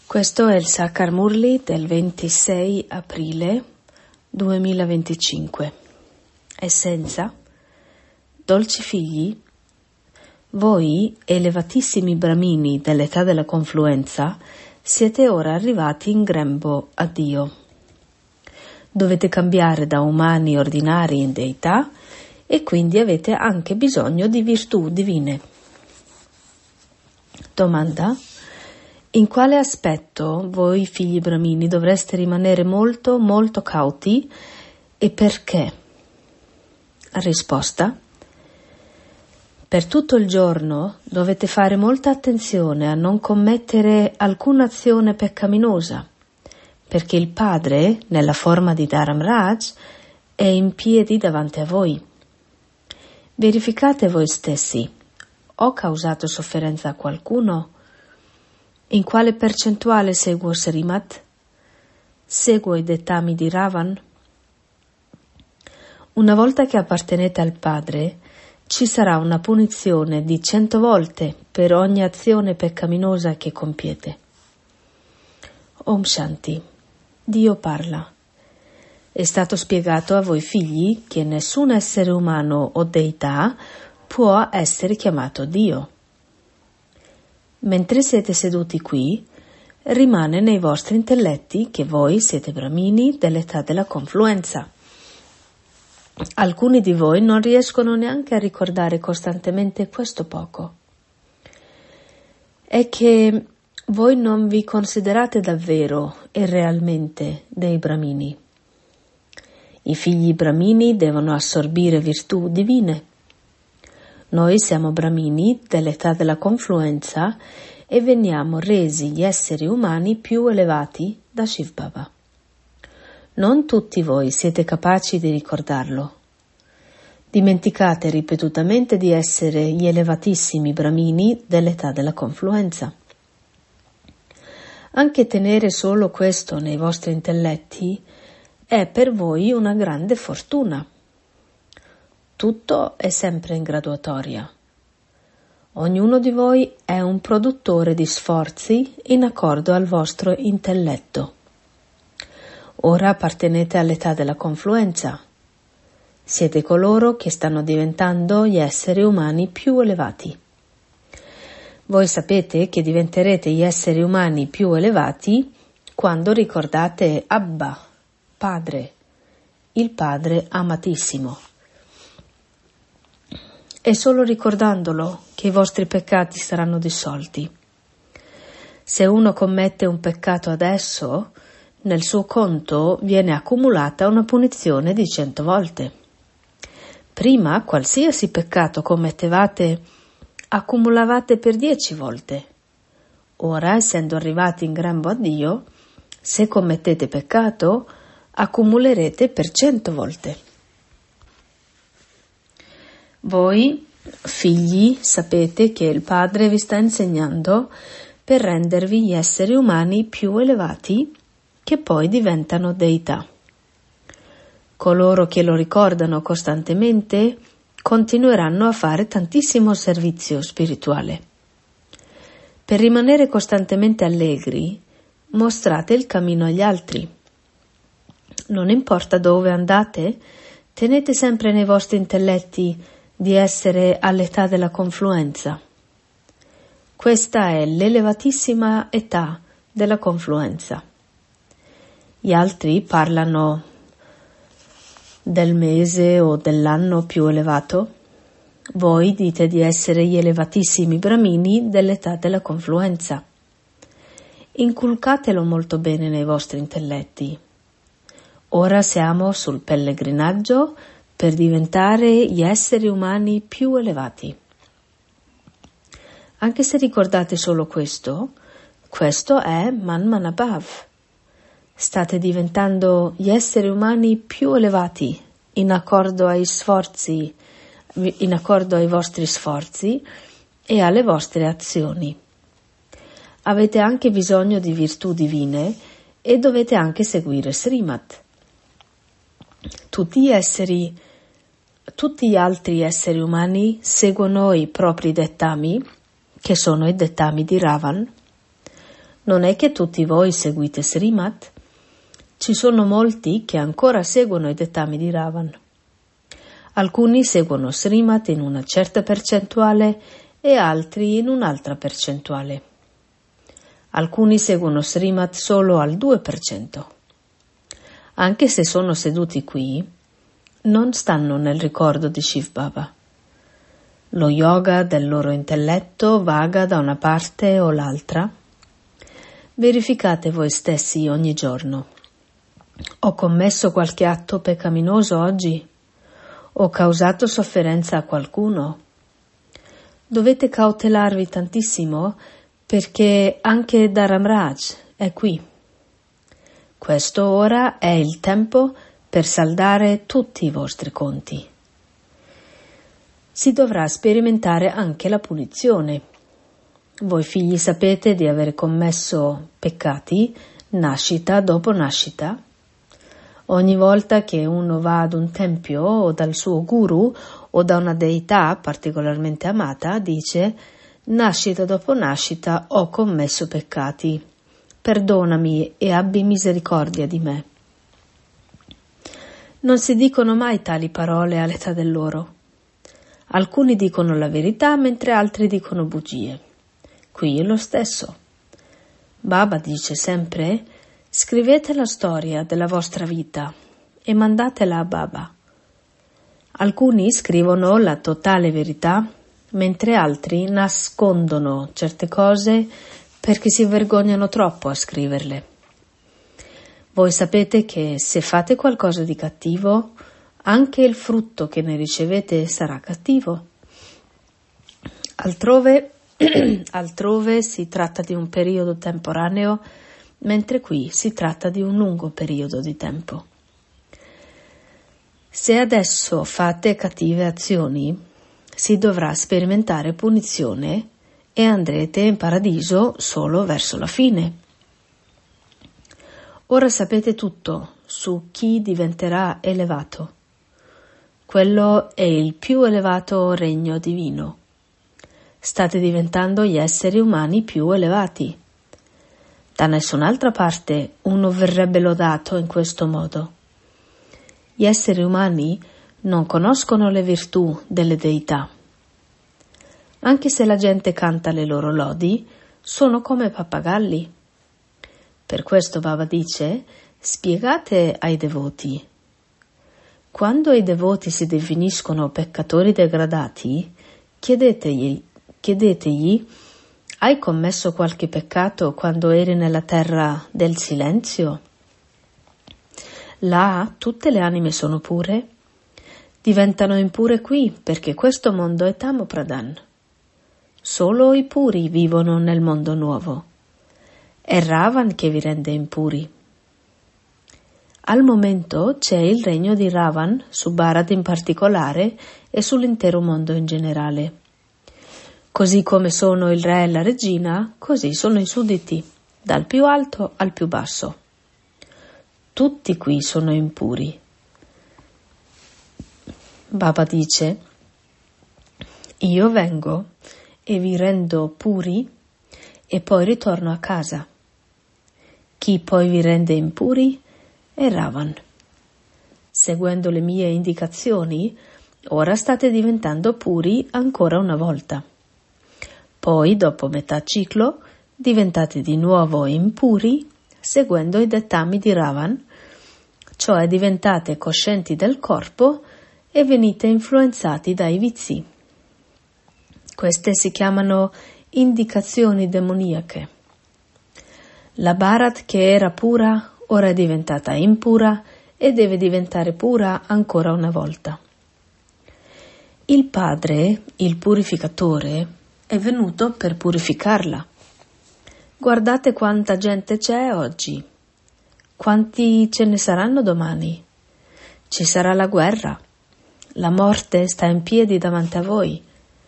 Questo è il Sakar Murli del 26 aprile 2025. Essenza: dolci figli, voi elevatissimi brahmini dell'età della confluenza siete ora arrivati in grembo a Dio. Dovete cambiare da umani ordinari in deità e quindi avete anche bisogno di virtù divine. Domanda: in quale aspetto voi figli brahmini dovreste rimanere molto molto cauti e perché? Risposta: per tutto il giorno dovete fare molta attenzione a non commettere alcuna azione peccaminosa, perché il Padre, nella forma di Dharamraj, è in piedi davanti a voi. Verificate voi stessi: ho causato sofferenza a qualcuno? In quale percentuale seguo Srimad? Seguo i dettami di Ravan? Una volta che appartenete al Padre, ci sarà una punizione di 100 volte per ogni azione peccaminosa che compiete. Om Shanti. Dio parla. È stato spiegato a voi figli che nessun essere umano o deità può essere chiamato Dio. Mentre siete seduti qui, rimane nei vostri intelletti che voi siete brahmini dell'età della confluenza. Alcuni di voi non riescono neanche a ricordare costantemente questo poco. È che voi non vi considerate davvero e realmente dei brahmini. I figli brahmini devono assorbire virtù divine. Noi siamo brahmini dell'età della confluenza e veniamo resi gli esseri umani più elevati da Shiv Baba. Non tutti voi siete capaci di ricordarlo. Dimenticate ripetutamente di essere gli elevatissimi brahmini dell'età della confluenza. Anche tenere solo questo nei vostri intelletti è per voi una grande fortuna. Tutto è sempre in graduatoria. Ognuno di voi è un produttore di sforzi in accordo al vostro intelletto. Ora appartenete all'età della confluenza. Siete coloro che stanno diventando gli esseri umani più elevati. Voi sapete che diventerete gli esseri umani più elevati quando ricordate Abba, Padre, il Padre amatissimo. È solo ricordandolo che i vostri peccati saranno dissolti. Se uno commette un peccato adesso, nel suo conto viene accumulata una punizione di 100 volte. Prima, qualsiasi peccato commettevate, accumulavate per 10 volte. Ora, essendo arrivati in grembo a Dio, se commettete peccato, accumulerete per 100 volte. Voi, figli, sapete che il Padre vi sta insegnando per rendervi gli esseri umani più elevati che poi diventano deità. Coloro che lo ricordano costantemente continueranno a fare tantissimo servizio spirituale. Per rimanere costantemente allegri, mostrate il cammino agli altri. Non importa dove andate, tenete sempre nei vostri intelletti di essere all'età della confluenza. Questa è l'elevatissima età della confluenza. Gli altri parlano del mese o dell'anno più elevato. Voi dite di essere gli elevatissimi brahmini dell'età della confluenza. Inculcatelo molto bene nei vostri intelletti. Ora siamo sul pellegrinaggio per diventare gli esseri umani più elevati. Anche se ricordate solo questo è Manmanabhav. State diventando gli esseri umani più elevati in accordo ai vostri sforzi e alle vostre azioni. Avete anche bisogno di virtù divine e dovete anche seguire Srimad. Tutti gli altri esseri umani seguono i propri dettami, che sono i dettami di Ravan. Non è che tutti voi seguite Srimad? Ci sono molti che ancora seguono i dettami di Ravan. Alcuni seguono Srimad in una certa percentuale e altri in un'altra percentuale. Alcuni seguono Srimad solo al 2%. Anche se sono seduti qui, non stanno nel ricordo di Shiv Baba. Lo yoga del loro intelletto vaga da una parte o l'altra. Verificate voi stessi ogni giorno. Ho commesso qualche atto peccaminoso oggi? Ho causato sofferenza a qualcuno? Dovete cautelarvi tantissimo perché anche Dharamraj è qui. Questo ora è il tempo per saldare tutti i vostri conti. Si dovrà sperimentare anche la punizione. Voi figli sapete di aver commesso peccati nascita dopo nascita? Ogni volta che uno va ad un tempio o dal suo guru o da una deità particolarmente amata, dice: nascita dopo nascita ho commesso peccati, perdonami e abbi misericordia di me. Non si dicono mai tali parole all'età dell'oro. Alcuni dicono la verità mentre altri dicono bugie. Qui è lo stesso. Baba dice sempre: scrivete la storia della vostra vita e mandatela a Baba. Alcuni scrivono la totale verità, mentre altri nascondono certe cose perché si vergognano troppo a scriverle. Voi sapete che se fate qualcosa di cattivo, anche il frutto che ne ricevete sarà cattivo. Altrove si tratta di un periodo temporaneo, mentre qui si tratta di un lungo periodo di tempo. Se adesso fate cattive azioni, si dovrà sperimentare punizione e andrete in paradiso solo verso la fine. Ora sapete tutto su chi diventerà elevato. Quello è il più elevato regno divino. State diventando gli esseri umani più elevati. Da nessun'altra parte uno verrebbe lodato in questo modo. Gli esseri umani non conoscono le virtù delle deità. Anche se la gente canta le loro lodi, sono come pappagalli. Per questo Baba dice: spiegate ai devoti. Quando i devoti si definiscono peccatori degradati, chiedetegli: hai commesso qualche peccato quando eri nella terra del silenzio? Là tutte le anime sono pure. Diventano impure qui perché questo mondo è Tamo Pradhan. Solo i puri vivono nel mondo nuovo. È Ravan che vi rende impuri. Al momento c'è il regno di Ravan su Bharat in particolare e sull'intero mondo in generale. Così come sono il re e la regina, così sono i sudditi, dal più alto al più basso. Tutti qui sono impuri. Baba dice: io vengo e vi rendo puri e poi ritorno a casa. Chi poi vi rende impuri è Ravan. Seguendo le mie indicazioni, ora state diventando puri ancora una volta. Poi, dopo metà ciclo, diventate di nuovo impuri seguendo i dettami di Ravan, cioè diventate coscienti del corpo e venite influenzati dai vizi. Queste si chiamano indicazioni demoniache. La Bharat che era pura ora è diventata impura e deve diventare pura ancora una volta. Il Padre, il purificatore, è venuto per purificarla. Guardate quanta gente c'è oggi. Quanti ce ne saranno domani? Ci sarà la guerra. La morte sta in piedi davanti a voi.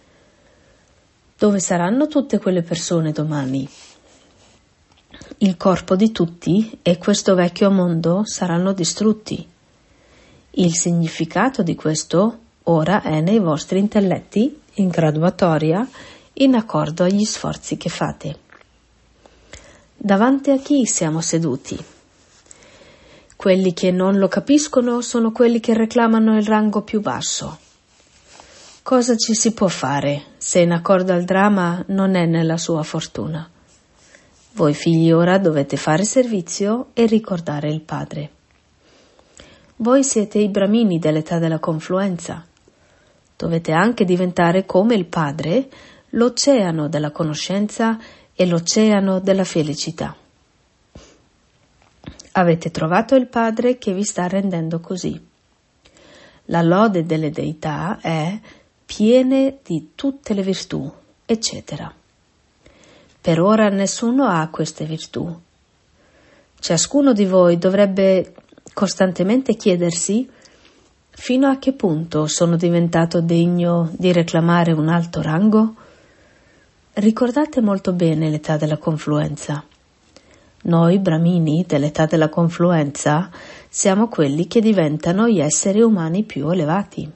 Dove saranno tutte quelle persone domani? Il corpo di tutti e questo vecchio mondo saranno distrutti. Il significato di questo ora è nei vostri intelletti, in graduatoria, in accordo agli sforzi che fate. Davanti a chi siamo seduti? Quelli che non lo capiscono sono quelli che reclamano il rango più basso. Cosa ci si può fare se in accordo al dramma non è nella sua fortuna? Voi figli ora dovete fare servizio e ricordare il padre. Voi siete i bramini dell'età della confluenza. Dovete anche diventare come il padre, l'oceano della conoscenza e l'oceano della felicità. Avete trovato il padre che vi sta rendendo così. La lode delle deità è piene di tutte le virtù, eccetera. Per ora nessuno ha queste virtù. Ciascuno di voi dovrebbe costantemente chiedersi fino a che punto sono diventato degno di reclamare un alto rango? Ricordate molto bene l'età della confluenza. Noi, bramini dell'età della confluenza, siamo quelli che diventano gli esseri umani più elevati.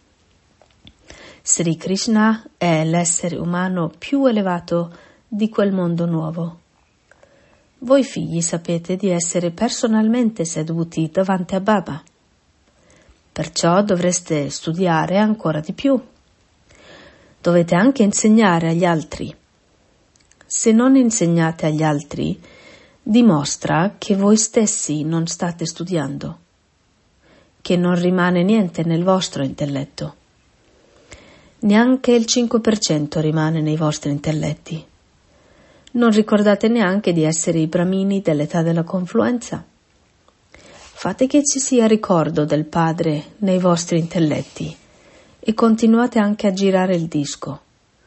Sri Krishna è l'essere umano più elevato di quel mondo nuovo. Voi figli sapete di essere personalmente seduti davanti a Baba. Perciò dovreste studiare ancora di più. Dovete anche insegnare agli altri. Se non insegnate agli altri, dimostra che voi stessi non state studiando, che non rimane niente nel vostro intelletto. Neanche il 5% rimane nei vostri intelletti. Non ricordate neanche di essere i bramini dell'età della confluenza. Fate che ci sia ricordo del Padre nei vostri intelletti e continuate anche a girare il disco.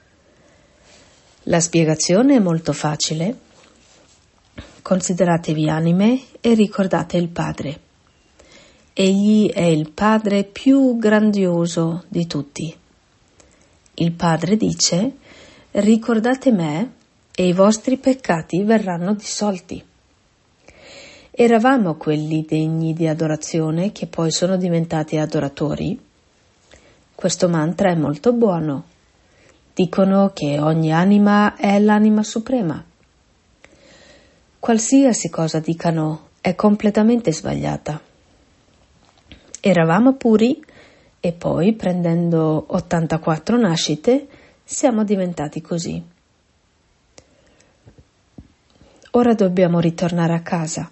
La spiegazione è molto facile. Consideratevi anime e ricordate il Padre. Egli è il Padre più grandioso di tutti. Il Padre dice: ricordate me e i vostri peccati verranno dissolti. Eravamo quelli degni di adorazione che poi sono diventati adoratori. Questo mantra è molto buono. Dicono che ogni anima è l'anima suprema. Qualsiasi cosa dicano è completamente sbagliata. Eravamo puri e poi, prendendo 84 nascite, siamo diventati così. Ora dobbiamo ritornare a casa.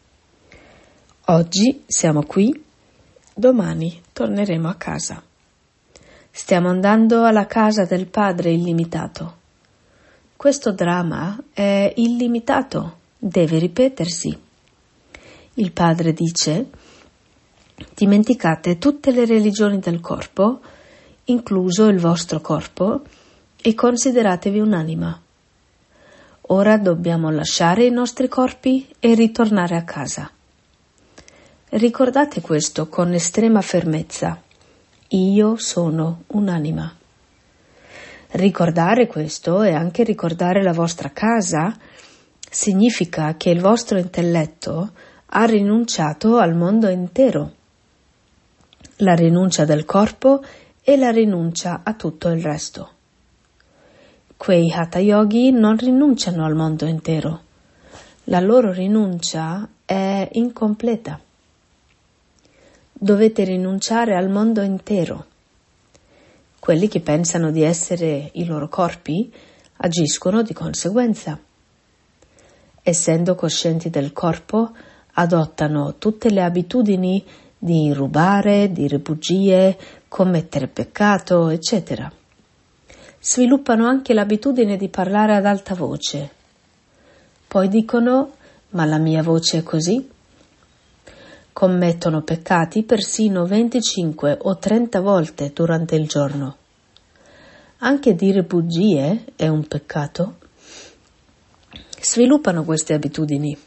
Oggi siamo qui, domani torneremo a casa. Stiamo andando alla casa del Padre illimitato. Questo dramma è illimitato, deve ripetersi. Il Padre dice: dimenticate tutte le religioni del corpo, incluso il vostro corpo, e consideratevi un'anima. Ora dobbiamo lasciare i nostri corpi e ritornare a casa. Ricordate questo con estrema fermezza. Io sono un'anima. Ricordare questo e anche ricordare la vostra casa significa che il vostro intelletto ha rinunciato al mondo intero. La rinuncia del corpo e la rinuncia a tutto il resto. Quei Hatha Yogi non rinunciano al mondo intero. La loro rinuncia è incompleta. Dovete rinunciare al mondo intero. Quelli che pensano di essere i loro corpi agiscono di conseguenza. Essendo coscienti del corpo, adottano tutte le abitudini di rubare, dire bugie, commettere peccato, eccetera. Sviluppano anche l'abitudine di parlare ad alta voce. Poi dicono: ma la mia voce è così? Commettono peccati persino 25 o 30 volte durante il giorno. Anche dire bugie è un peccato. Sviluppano queste abitudini.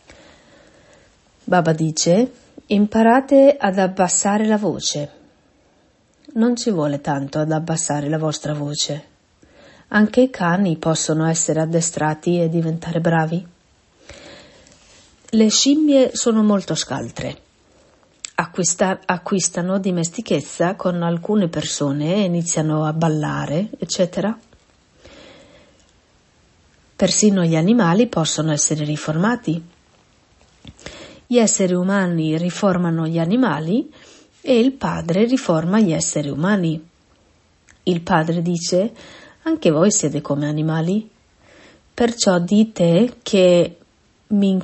Baba dice: imparate ad abbassare la voce. Non ci vuole tanto ad abbassare la vostra voce. Anche i cani possono essere addestrati e diventare bravi. Le scimmie sono molto scaltre. Acquistano dimestichezza con alcune persone e iniziano a ballare, eccetera. Persino gli animali possono essere riformati. Gli esseri umani riformano gli animali e il Padre riforma gli esseri umani. Il Padre dice: anche voi siete come animali, perciò dite che mi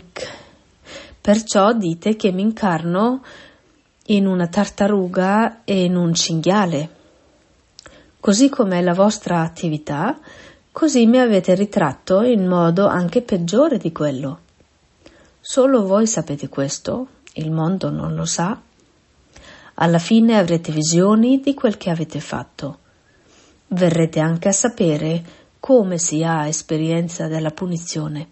incarno in una tartaruga e in un cinghiale. Così com'è la vostra attività, così mi avete ritratto in modo anche peggiore di quello. Solo voi sapete questo, il mondo non lo sa. Alla fine avrete visioni di quel che avete fatto. Verrete anche a sapere come si ha esperienza della punizione.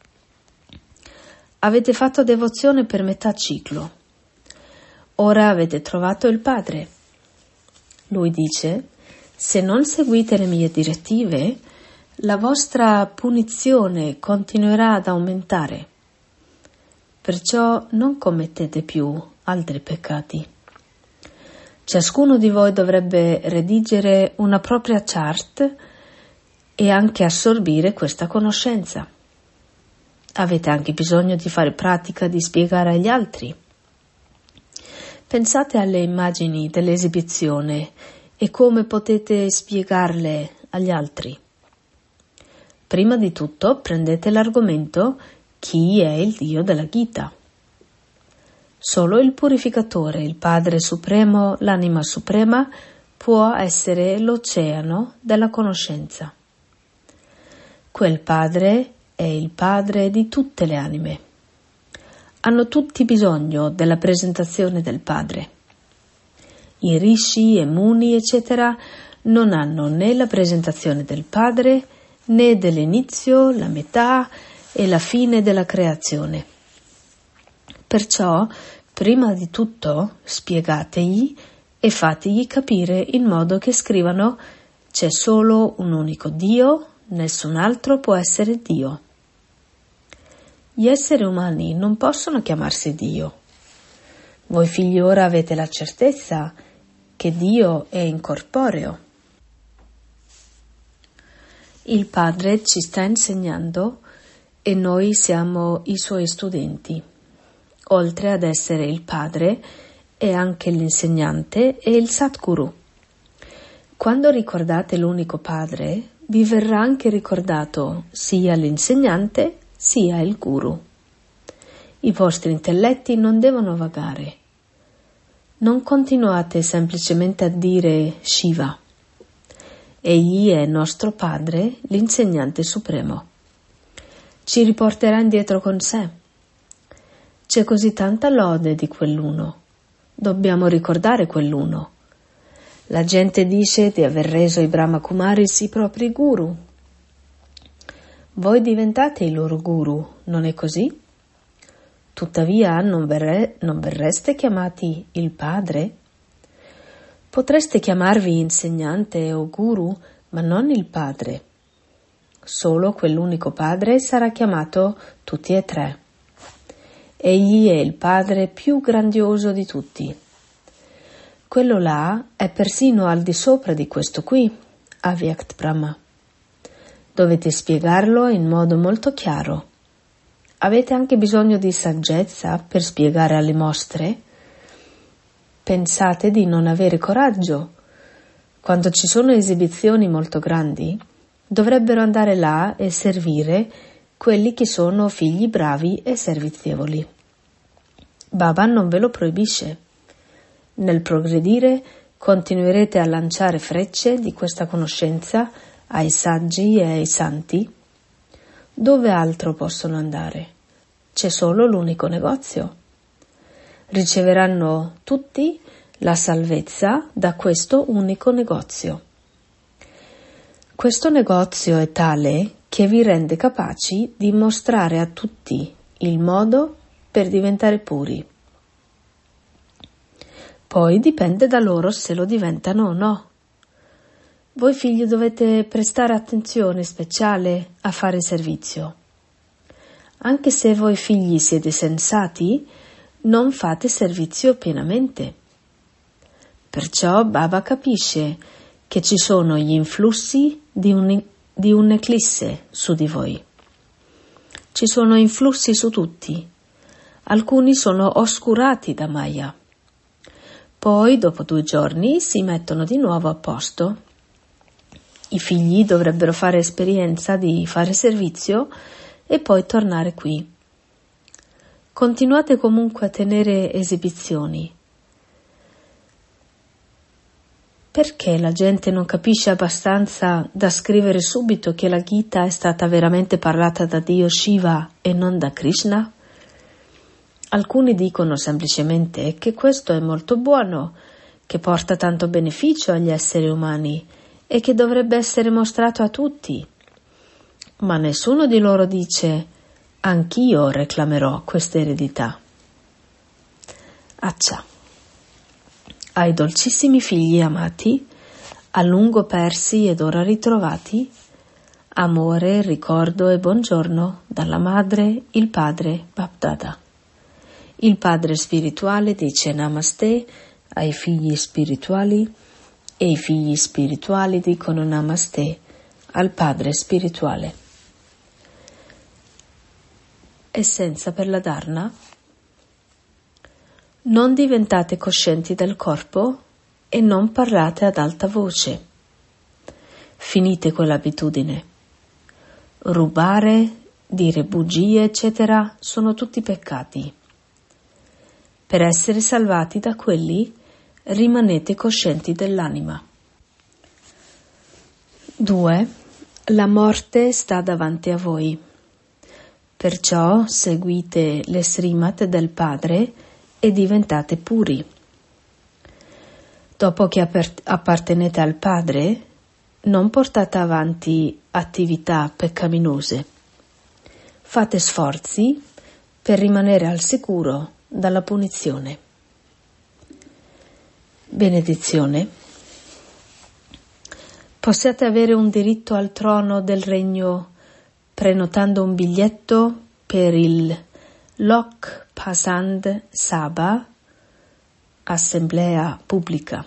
Avete fatto devozione per metà ciclo. Ora avete trovato il Padre. Lui dice: se non seguite le mie direttive, la vostra punizione continuerà ad aumentare. Perciò non commettete più altri peccati. Ciascuno di voi dovrebbe redigere una propria chart e anche assorbire questa conoscenza. Avete anche bisogno di fare pratica di spiegare agli altri. Pensate alle immagini dell'esibizione e come potete spiegarle agli altri. Prima di tutto prendete l'argomento: chi è il Dio della Gita? Solo il purificatore, il Padre Supremo, l'anima suprema, può essere l'oceano della conoscenza. Quel Padre è il Padre di tutte le anime. Hanno tutti bisogno della presentazione del Padre. I rishi e muni, eccetera, non hanno né la presentazione del Padre, né dell'inizio, la metà e la fine della creazione. Perciò, prima di tutto, spiegategli e fategli capire in modo che scrivano: c'è solo un unico Dio, nessun altro può essere Dio. Gli esseri umani non possono chiamarsi Dio. Voi figli ora avete la certezza che Dio è incorporeo. Il Padre ci sta insegnando e noi siamo i suoi studenti. Oltre ad essere il Padre, è anche l'insegnante e il Satguru. Quando ricordate l'unico Padre, vi verrà anche ricordato sia l'insegnante sia il Guru. I vostri intelletti non devono vagare. Non continuate semplicemente a dire Shiva. Egli è nostro Padre, l'insegnante supremo. Ci riporterà indietro con sé. C'è così tanta lode di quell'uno. Dobbiamo ricordare quell'uno. La gente dice di aver reso i Brahma Kumaris i propri guru. Voi diventate i loro guru, non è così? Tuttavia non verreste chiamati il Padre? Potreste chiamarvi insegnante o guru, ma non il Padre. Solo quell'unico Padre sarà chiamato tutti e tre. Egli è il Padre più grandioso di tutti. Quello là è persino al di sopra di questo qui, Avyakt Brahma. Dovete spiegarlo in modo molto chiaro. Avete anche bisogno di saggezza per spiegare alle mostre? Pensate di non avere coraggio. Quando ci sono esibizioni molto grandi, dovrebbero andare là e servire quelli che sono figli bravi e servizievoli. Baba non ve lo proibisce. Nel progredire continuerete a lanciare frecce di questa conoscenza ai saggi e ai santi. Dove altro possono andare? C'è solo l'unico negozio. Riceveranno tutti la salvezza da questo unico negozio. Questo negozio è tale che vi rende capaci di mostrare a tutti il modo per diventare puri. Poi dipende da loro se lo diventano o no. Voi figli dovete prestare attenzione speciale a fare servizio. Anche se voi figli siete sensati, non fate servizio pienamente. Perciò Baba capisce che ci sono gli influssi di un'eclisse su di voi. Ci sono influssi su tutti. Alcuni sono oscurati da Maya. Poi, dopo 2 giorni, si mettono di nuovo a posto. I figli dovrebbero fare esperienza di fare servizio e poi tornare qui. Continuate comunque a tenere esibizioni. Perché la gente non capisce abbastanza da scrivere subito che la Gita è stata veramente parlata da Dio Shiva e non da Krishna? Alcuni dicono semplicemente che questo è molto buono, che porta tanto beneficio agli esseri umani e che dovrebbe essere mostrato a tutti. Ma nessuno di loro dice: anch'io reclamerò questa eredità. Accia. Ai dolcissimi figli amati, a lungo persi ed ora ritrovati, amore, ricordo e buongiorno dalla madre, il padre Bapdada. Il padre spirituale dice Namaste ai figli spirituali e i figli spirituali dicono Namaste al padre spirituale. Essenza per la Dharna. Non diventate coscienti del corpo e non parlate ad alta voce. Finite quell'abitudine. Rubare, dire bugie, eccetera, sono tutti peccati. Per essere salvati da quelli, rimanete coscienti dell'anima. 2. La morte sta davanti a voi. Perciò seguite le srimad del Padre e diventate puri. Dopo che appartenete al Padre, non portate avanti attività peccaminose. Fate sforzi per rimanere al sicuro dalla punizione. Benedizione. Possiate avere un diritto al trono del regno prenotando un biglietto per il Lok Pasand Sabha, assemblea pubblica.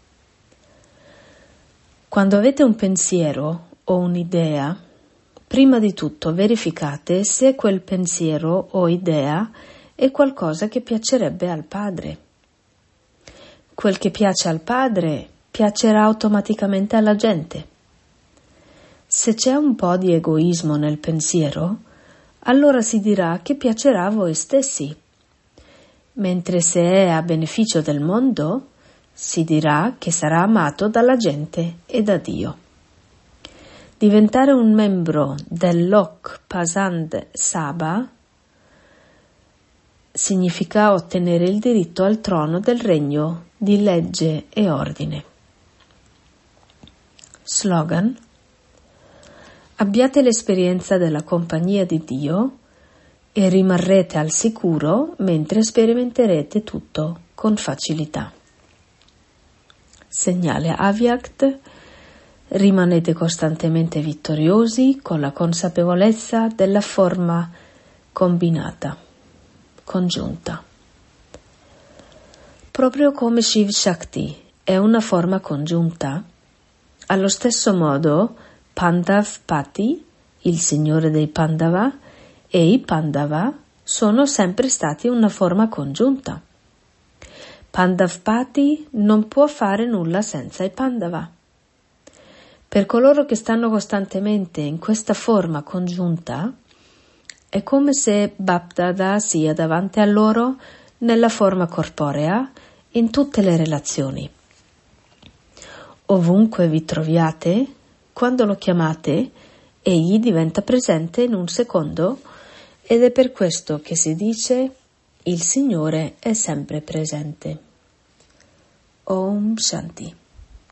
Quando avete un pensiero o un'idea, prima di tutto verificate se quel pensiero o idea è qualcosa che piacerebbe al Padre. Quel che piace al Padre piacerà automaticamente alla gente. Se c'è un po' di egoismo nel pensiero, allora si dirà che piacerà a voi stessi, mentre se è a beneficio del mondo, si dirà che sarà amato dalla gente e da Dio. Diventare un membro del Lok Pasand Sabha significa ottenere il diritto al trono del regno di legge e ordine. Slogan: abbiate l'esperienza della compagnia di Dio e rimarrete al sicuro mentre sperimenterete tutto con facilità. Segnale Avyakt: rimanete costantemente vittoriosi con la consapevolezza della forma combinata, congiunta. Proprio come Shiv Shakti è una forma congiunta, allo stesso modo Pandav Pati, il signore dei Pandava, e i Pandava sono sempre stati una forma congiunta. Pandav Pati non può fare nulla senza i Pandava. Per coloro che stanno costantemente in questa forma congiunta, è come se Bapdada sia davanti a loro nella forma corporea in tutte le relazioni. Ovunque vi troviate, quando lo chiamate, egli diventa presente in un secondo ed è per questo che si dice il Signore è sempre presente. Om Shanti.